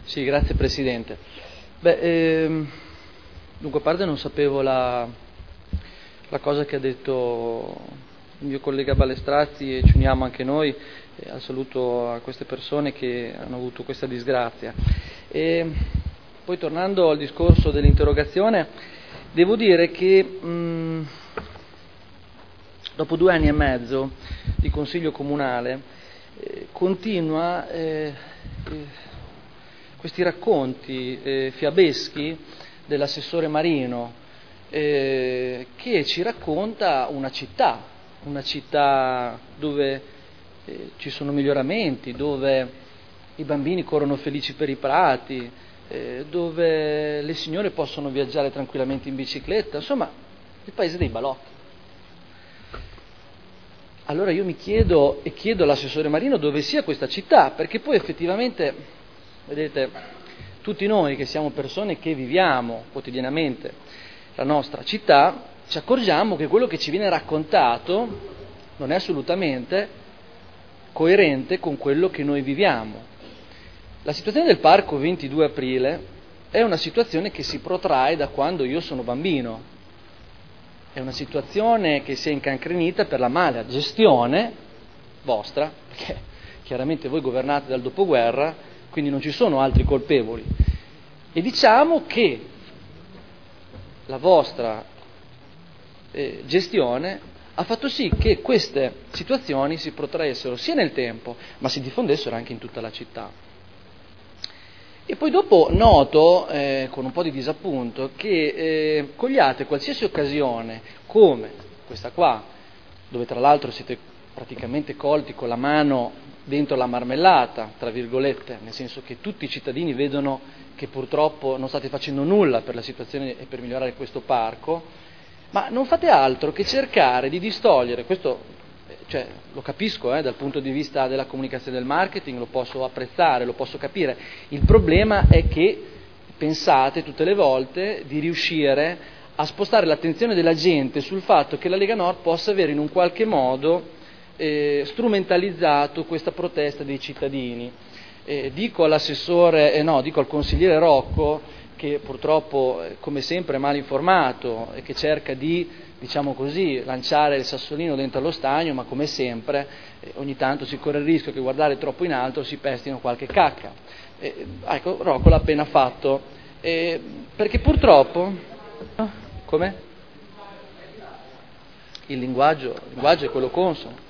Sì, grazie Presidente. Dunque, a parte non sapevo la cosa che ha detto il mio collega Balestrazzi, e ci uniamo anche noi al saluto a queste persone che hanno avuto questa disgrazia. E poi, tornando al discorso dell'interrogazione, devo dire che dopo 2 anni e mezzo di Consiglio Comunale continua questi racconti fiabeschi dell'assessore Marino, che ci racconta una città dove ci sono miglioramenti, dove i bambini corrono felici per i prati, dove le signore possono viaggiare tranquillamente in bicicletta, insomma il paese dei balocchi. Allora io mi chiedo e chiedo all'assessore Marino dove sia questa città, perché poi effettivamente, vedete, tutti noi che siamo persone che viviamo quotidianamente la nostra città, ci accorgiamo che quello che ci viene raccontato non è assolutamente coerente con quello che noi viviamo. La situazione del parco 22 aprile è una situazione che si protrae da quando io sono bambino. È una situazione che si è incancrenita per la mala gestione vostra, perché chiaramente voi governate dal dopoguerra, quindi non ci sono altri colpevoli. E diciamo che la vostra gestione ha fatto sì che queste situazioni si protraessero sia nel tempo, ma si diffondessero anche in tutta la città. E poi dopo noto, con un po' di disappunto, che cogliate qualsiasi occasione, come questa qua, dove tra l'altro siete praticamente colti con la mano dentro la marmellata, tra virgolette, nel senso che tutti i cittadini vedono che purtroppo non state facendo nulla per la situazione e per migliorare questo parco, ma non fate altro che cercare di distogliere questo. Cioè, lo capisco dal punto di vista della comunicazione e del marketing, lo posso apprezzare, lo posso capire. Il problema è che pensate tutte le volte di riuscire a spostare l'attenzione della gente sul fatto che la Lega Nord possa avere in un qualche modo strumentalizzato questa protesta dei cittadini. Dico al consigliere Rocco, che purtroppo come sempre è mal informato e che cerca di, diciamo così, lanciare il sassolino dentro allo stagno, ma come sempre ogni tanto si corre il rischio che guardare troppo in alto si pestino qualche cacca. Ecco, Rocco l'ha appena fatto, perché purtroppo come? Il linguaggio è quello consono.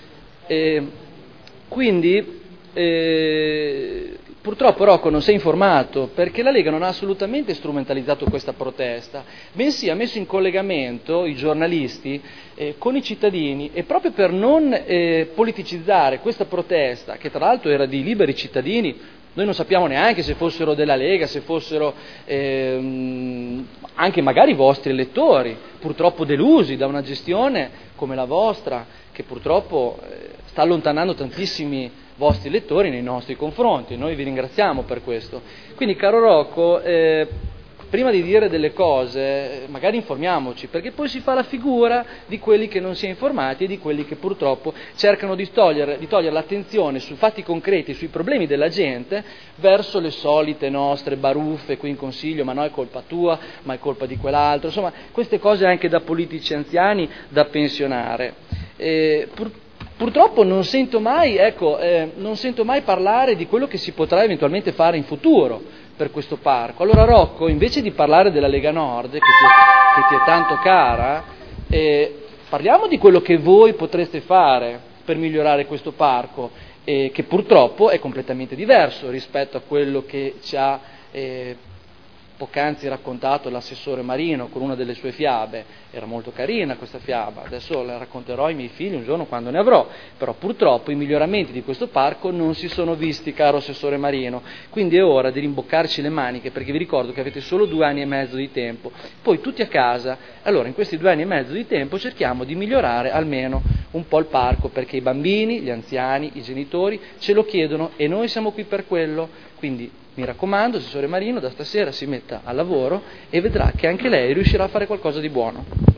Quindi purtroppo Rocco non si è informato, perché la Lega non ha assolutamente strumentalizzato questa protesta, bensì ha messo in collegamento i giornalisti con i cittadini, e proprio per non politicizzare questa protesta, che tra l'altro era di liberi cittadini, noi non sappiamo neanche se fossero della Lega, se fossero anche magari vostri elettori, purtroppo delusi da una gestione come la vostra, che purtroppo sta allontanando tantissimi vostri elettori nei nostri confronti. Noi vi ringraziamo per questo. Quindi, caro Rocco, prima di dire delle cose magari informiamoci, perché poi si fa la figura di quelli che non si è informati e di quelli che purtroppo cercano di togliere l'attenzione su fatti concreti, sui problemi della gente, verso le solite nostre baruffe qui in Consiglio: ma no, è colpa tua, ma è colpa di quell'altro, insomma queste cose anche da politici anziani, da pensionare. Purtroppo non sento mai parlare di quello che si potrà eventualmente fare in futuro per questo parco. Allora Rocco, invece di parlare della Lega Nord, che ti è tanto cara, parliamo di quello che voi potreste fare per migliorare questo parco, che purtroppo è completamente diverso rispetto a quello che ci ha poc'anzi raccontato l'assessore Marino con una delle sue fiabe. Era molto carina questa fiaba, adesso la racconterò ai miei figli un giorno quando ne avrò, però purtroppo i miglioramenti di questo parco non si sono visti, caro assessore Marino, quindi è ora di rimboccarci le maniche, perché vi ricordo che avete solo 2 anni e mezzo di tempo, poi tutti a casa. Allora in questi 2 anni e mezzo di tempo cerchiamo di migliorare almeno un po' il parco, perché i bambini, gli anziani, i genitori ce lo chiedono e noi siamo qui per quello. Quindi mi raccomando, assessore Marino, da stasera si metta al lavoro e vedrà che anche lei riuscirà a fare qualcosa di buono.